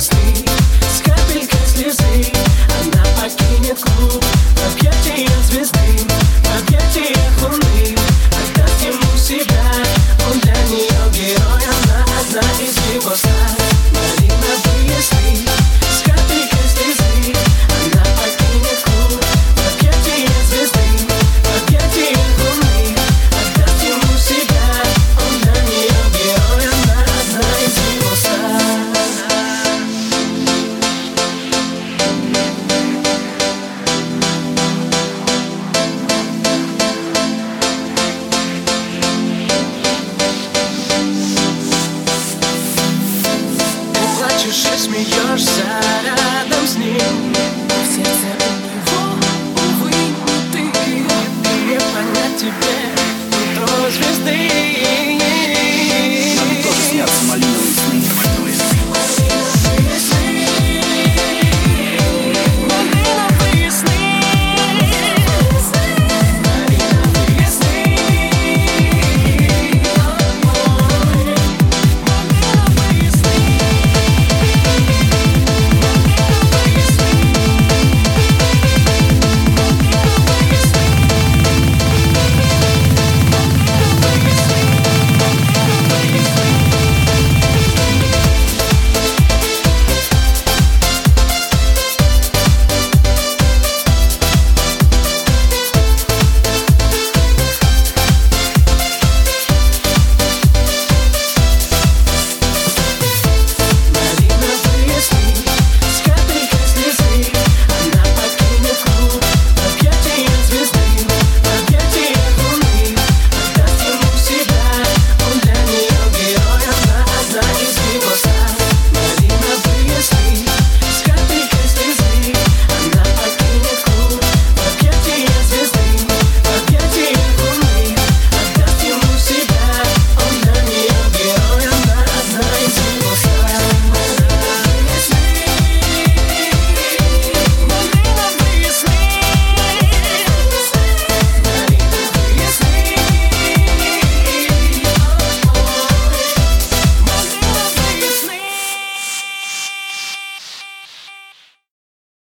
мыслей, с капелькой слезы. Она покинет клуб в объятиях звезды, в объятиях луны, отдаст ему себя. Он для нее герой, она одна из его ста. Малиновые сны, с капелькой слезы. Она покинет клуб в объятиях звезды, в объятиях луны, отдаст ему себя. Он для нее герой, она одна из его ста. Плачешь и смеешься рядом с ним, в сердце у него, увы, не ты. Не понять тебе нутро звезды.